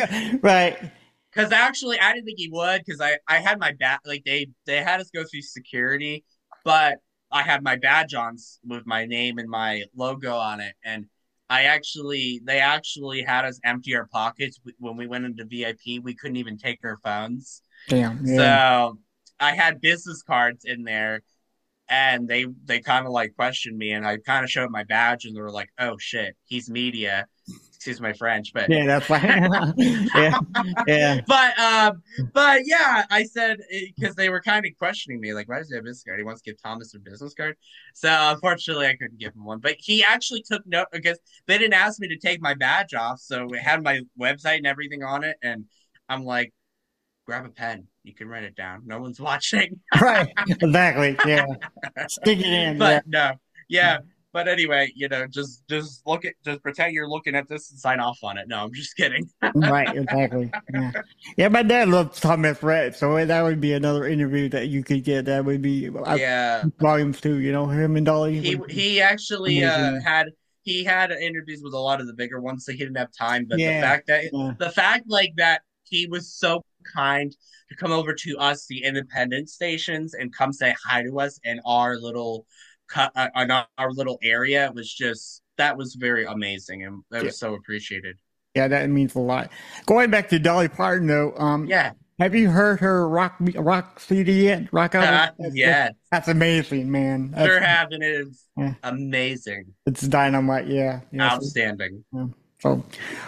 S2: Right.
S5: Because actually, I didn't think he would because I I had my bat like they they had us go through security, but I had my badge on with my name and my logo on it, and I actually they actually had us empty our pockets when we went into V I P. We couldn't even take our phones.
S2: Damn, yeah.
S5: So I had business cards in there, and they they kind of like questioned me, and I kind of showed my badge, and they were like, "Oh shit, he's media." Excuse my French, but
S2: Yeah, that's fine. Yeah, yeah.
S5: but um, but yeah, I said because they were kind of questioning me, like, why does he have a business card? He wants to give Thomas a business card. So unfortunately, I couldn't give him one. But he actually took note because they didn't ask me to take my badge off, so it had my website and everything on it, and I'm like, grab a pen. You can write it down. No one's watching.
S2: Right, exactly. Yeah. Stick it in. Yeah.
S5: But no, yeah. But anyway, you know, just just look at just pretend you're looking at this and sign off on it. No, I'm just kidding.
S2: Right, exactly. Yeah. Yeah, my dad loves Thomas Rhett, so that would be another interview that you could get. That would be uh,
S5: Yeah,
S2: volumes too. You know, him and Dolly.
S5: he
S2: would be
S5: he actually uh,
S2: amazing.
S5: had he had interviews with a lot of the bigger ones, so he didn't have time. But the
S2: Yeah.
S5: fact that
S2: Yeah.
S5: the fact like that he was so kind to come over to us, the independent stations, and come say hi to us in our little cut uh, in our, our little area was just that was very amazing, and that
S2: Yeah.
S5: was so appreciated.
S2: Yeah, that means a lot. Going back to Dolly Parton, though, um,
S5: Yeah,
S2: have you heard her rock rock C D yet? Rock album?
S5: uh,
S2: That's,
S5: yeah,
S2: that's amazing, man. That's,
S5: sure have, and it is
S2: Yeah.
S5: amazing,
S2: It's dynamite. Yeah. Yeah.
S5: outstanding.
S2: So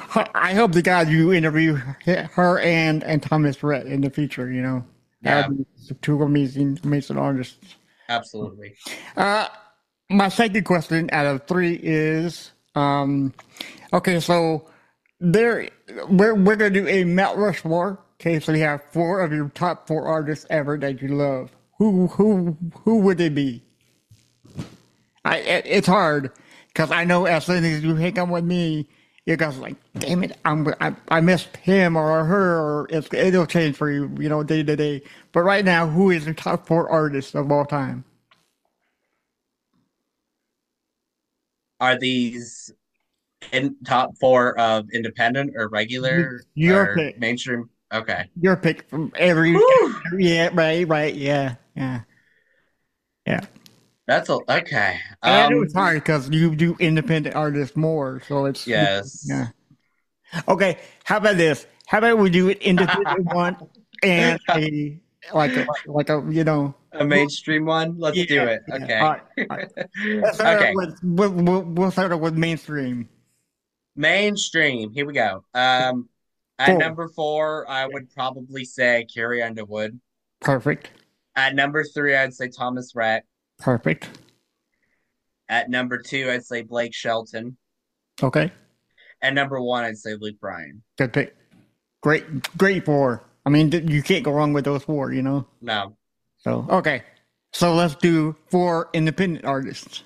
S2: I hope the guys you interview her and and Thomas Rhett in the future. You know,
S5: Yeah,
S2: that would be two amazing amazing artists.
S5: absolutely.
S2: Uh, my second question out of three is, um, okay, so there we're we're gonna do a Mount Rushmore. Okay, so you have four of your top four artists ever that you love. Who who who would they be? I it, it's hard because I know as soon as you hang out with me, you guys are like, damn it, I'm I, I missed him or her, or it's, it'll change for you, you know, day to day. But right now, who is your top four artists of all time?
S5: Are these in top four of independent or regular
S2: Your
S5: or
S2: pick.
S5: mainstream? Okay.
S2: Your pick from every.
S5: Whew.
S2: Yeah, right, right, yeah, yeah, yeah.
S5: That's a okay.
S2: And I know
S5: Um,
S2: it's hard because you do independent artists more, so it's
S5: yes.
S2: yeah. Okay, how about this? How about we do an independent one and a like a like a you know
S5: A mainstream one? Let's
S2: yeah,
S5: do it.
S2: yeah.
S5: Okay.
S2: All right, all right. Let's start
S5: Okay.
S2: out with we'll, we'll, we'll start out with mainstream.
S5: Mainstream. Here we go. Um, at
S2: Four.
S5: number four, I would probably say Carrie Underwood.
S2: Perfect,
S5: At number three, I'd say Thomas Rhett.
S2: perfect.
S5: At number two, I'd say Blake Shelton.
S2: Okay,
S5: At number one, I'd say Luke Bryan.
S2: good pick. Great, great four. I mean, th- you can't go wrong with those four, you know.
S5: No.
S2: So okay, so let's do four independent artists.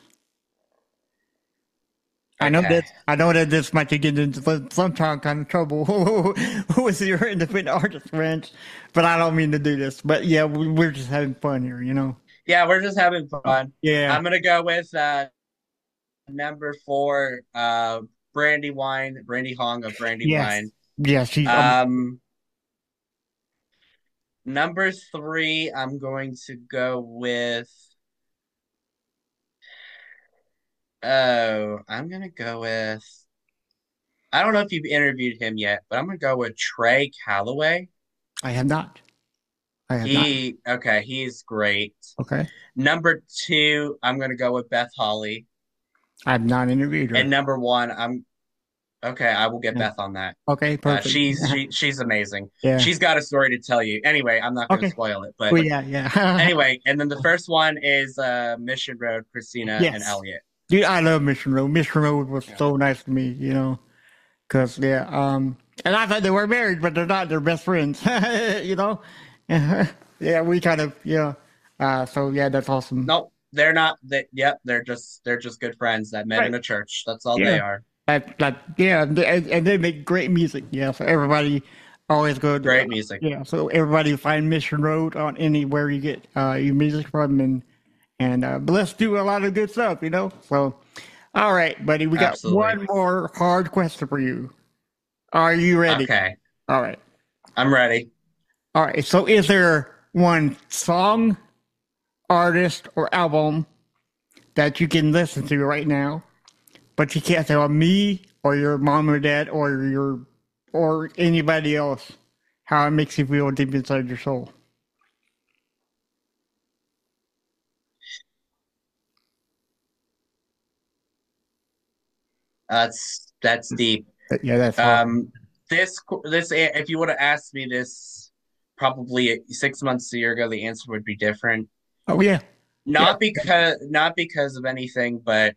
S2: I know
S5: Okay.
S2: that I know that this might get into some some kind of trouble. Who is your independent artist, Ranch? But I don't mean to do this. But yeah, we- we're just having fun here, you know.
S5: Yeah, we're just having fun.
S2: Yeah.
S5: I'm gonna go with uh, number four, uh, Brandywine, Brandy Hong of
S2: Yes.
S5: Brandywine.
S2: Yes, she's um,
S5: Um, number three, I'm going to go with. Oh, I'm gonna go with. I don't know if you've interviewed him yet, but I'm gonna go with Trey Calloway.
S2: I have not. I have not.
S5: He okay, he's great.
S2: Okay.
S5: Number two, I'm gonna go with Beth Holly.
S2: I've not interviewed her.
S5: And number one, I'm okay. I will get
S2: Yeah.
S5: Beth on that.
S2: Okay,
S5: Uh,
S2: perfect.
S5: she's she, she's amazing.
S2: Yeah.
S5: She's got a story to tell you. Anyway, I'm not going to
S2: Okay.
S5: spoil it, but
S2: Well, yeah, yeah.
S5: anyway, and then the first one is uh, Mission Road, Christina
S2: Yes.
S5: and Elliot.
S2: Dude, I love Mission Road. Mission Road was so nice to me, you know, because yeah, um, and I thought they were married, but they're not. They're best friends, you know. Yeah, we kind of yeah. Uh, so yeah, that's awesome.
S5: No, they're not. They, yep, they're just they're just good friends that met
S2: Right.
S5: in a church. That's all
S2: Yeah.
S5: they are.
S2: That that yeah, and, and they make great music. Yeah, so everybody always go to,
S5: Great music.
S2: Yeah, so everybody find Mission Road on anywhere you get uh, your music from, and and uh, let's do a lot of good stuff, you know. So, all right, buddy, we got
S5: Absolutely.
S2: one more hard question for you. Are you ready?
S5: Okay,
S2: All right,
S5: I'm ready.
S2: all right. So, is there one song, artist, or album that you can listen to right now, but you can't tell me or your mom or dad or your or anybody else how it makes you feel deep inside your soul?
S5: That's that's deep.
S2: Yeah, that's hard.
S5: Um, this this if you would have asked me this probably six months a year ago, the answer would be different.
S2: Oh yeah,
S5: Not because not because of anything, but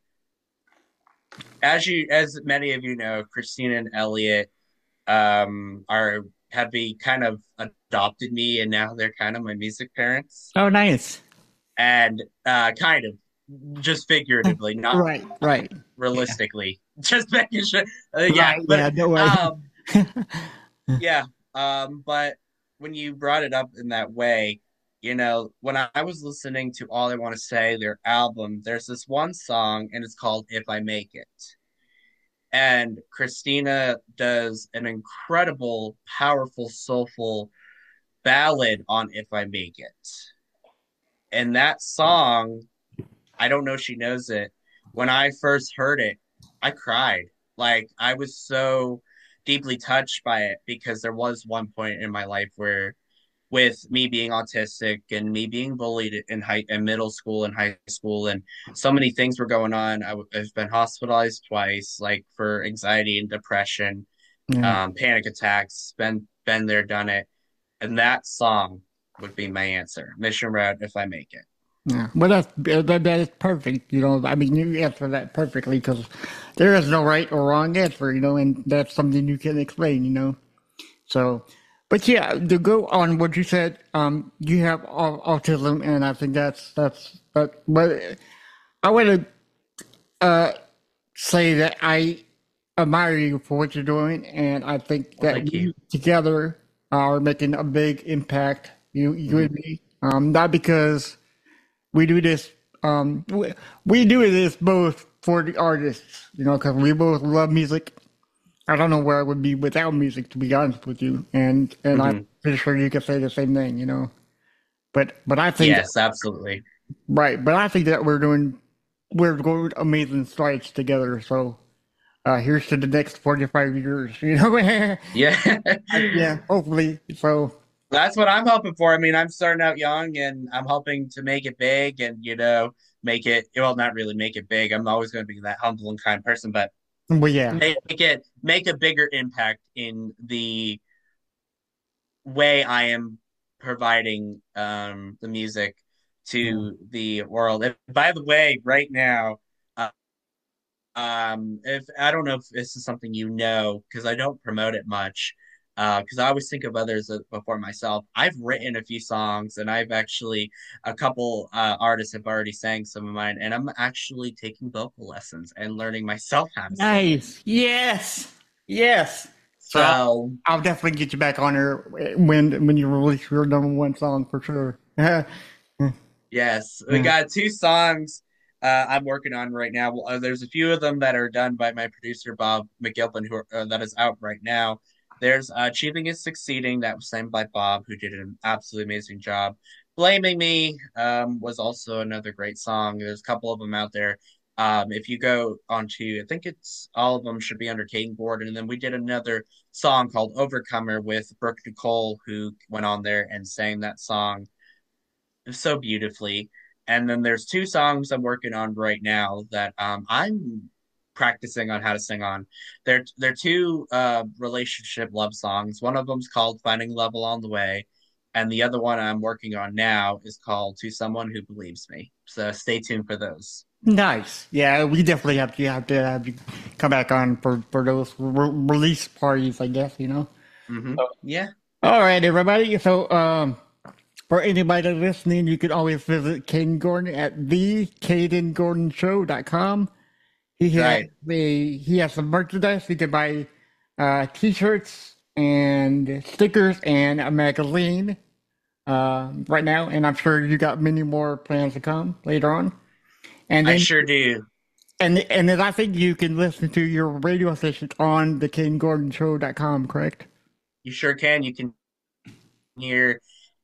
S5: as you as many of you know, Christina and Elliot um are have be kind of adopted me, and now they're kind of my music parents.
S2: oh nice.
S5: And uh kind of just figuratively, not
S2: Right, right.
S5: realistically. Just making sure uh, yeah,
S2: Right,
S5: but
S2: yeah, don't worry.
S5: um yeah, um but when you brought it up in that way, you know, when I, I was listening to All I Want to Say, their album, there's this one song and it's called If I Make It. And Christina does an incredible, powerful, soulful ballad on If I Make It. And that song, I don't know if she knows it. When I first heard it, I cried. Like, I was so deeply touched by it because there was one point in my life where, with me being autistic and me being bullied in high in middle school and high school, and so many things were going on. I, have been hospitalized twice, like for anxiety and depression,
S2: Yeah.
S5: um, panic attacks. Been been there, done it, and that song would be my answer. Mission Road, If I Make It.
S2: Yeah, well, that's that, that is perfect. You know, I mean, you answer that perfectly because there is no right or wrong answer. You know, and that's something you can explain. You know, so, but yeah, to go on what you said, um, you have au- autism, and I think that's that's. But but I want to uh say that I admire you for what you're doing, and I think
S5: Well,
S2: that
S5: thank
S2: we
S5: you.
S2: together are making a big impact. You you and me, um, not because we do this. Um, we, we do this both for the artists, you know, because we both love music. I don't know where I would be without music, to be honest with you, and and I'm pretty sure you could say the same thing, you know. But but I think
S5: Yes, absolutely.
S2: right, but I think that we're doing we're going amazing strides together. So uh, here's to the next forty-five years, you know.
S5: Yeah.
S2: Yeah, hopefully. So
S5: That's what I'm hoping for. I mean, I'm starting out young and I'm hoping to make it big and, you know, make it, well, not really make it big. I'm always going to be that humble and kind person, but
S2: well, yeah,
S5: make it, make a bigger impact in the way I am providing um, the music to the world. And by the way, right now, uh, um, if I don't know if this is something you know, because I don't promote it much, because I always think of others before myself. I've written a few songs, and I've actually a couple uh, artists have already sang some of mine, and I'm actually taking vocal lessons and learning myself how to sing.
S2: nice. Yes, yes. So
S5: So
S2: I'll definitely get you back on there when when you release your number one song for sure.
S5: yes, we got two songs uh, I'm working on right now. Well, uh, there's a few of them that are done by my producer Bob McGilpin, who are, uh, that is out right now. There's uh, Achieving is Succeeding, that was sang by Bob, who did an absolutely amazing job. Blaming Me um, was also another great song. There's a couple of them out there. Um, if you go onto, I think it's all of them should be under Caden Gordon. And then we did another song called Overcomer with Brooke Nicole, who went on there and sang that song so beautifully. And then there's two songs I'm working on right now that um, I'm practicing on how to sing on. They're they're two uh, relationship love songs. One of them's called Finding Love Along the Way, and the other one I'm working on now is called To Someone Who Believes Me. So stay tuned for those.
S2: Nice. Yeah, we definitely have to have to have you come back on for for those re- release parties, I guess. You know.
S5: Mm-hmm.
S2: So,
S5: yeah.
S2: All right, everybody. So, um, for anybody listening, you can always visit Caden Gordon at the caden gordon show dot com. He has
S5: Right.
S2: a, he has some merchandise. You can buy uh, t-shirts and stickers and a magazine uh, right now, and I'm sure you got many more plans to come later on. And
S5: I
S2: then,
S5: sure do.
S2: and and then I think you can listen to your radio stations on the caden gordon show dot com, correct?
S5: You sure can. You can hear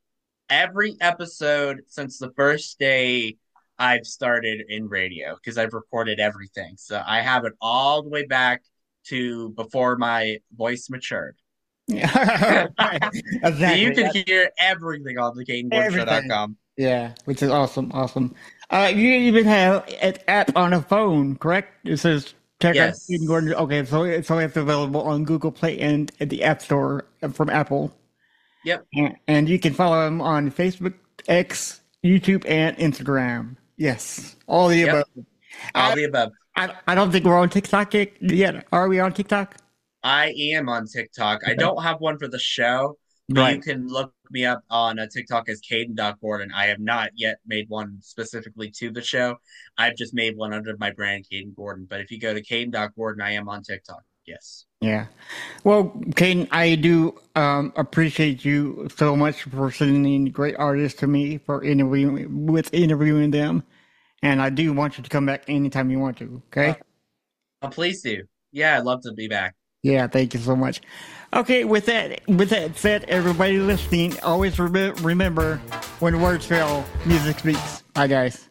S5: every episode since the first day I've started in radio because I've recorded everything. So I have it all the way back to before my voice matured.
S2: Yeah, exactly.
S5: So you can hear everything on the caden gordon show dot com.
S2: Yeah, which is awesome, awesome. Uh, you even have an app on a phone, correct? It says check
S5: Yes.
S2: out Caden Gordon. Okay, so it- so it's available on Google Play and at the App Store from Apple.
S5: Yep.
S2: And, and you can follow him on Facebook, X, YouTube, and Instagram. Yes, all the
S5: Yep.
S2: above.
S5: All
S2: I,
S5: the above.
S2: I, I don't think we're on TikTok yet. yet. Are we on TikTok?
S5: I am on TikTok. I don't have one for the show, but
S2: Right.
S5: you can look me up on uh, TikTok as Caden dot Gordon. I have not yet made one specifically to the show. I've just made one under my brand, Caden Gordon. But if you go to Caden dot Gordon, I am on TikTok. Yes.
S2: Yeah. Well, Caden, I do um, appreciate you so much for sending great artists to me for interviewing with interviewing them, and I do want you to come back anytime you want to. Okay.
S5: Oh, please do. Yeah, I'd love to be back.
S2: Yeah. Thank you so much. Okay. With that, with that said, everybody listening, always rem- remember when words fail, music speaks. Bye, guys.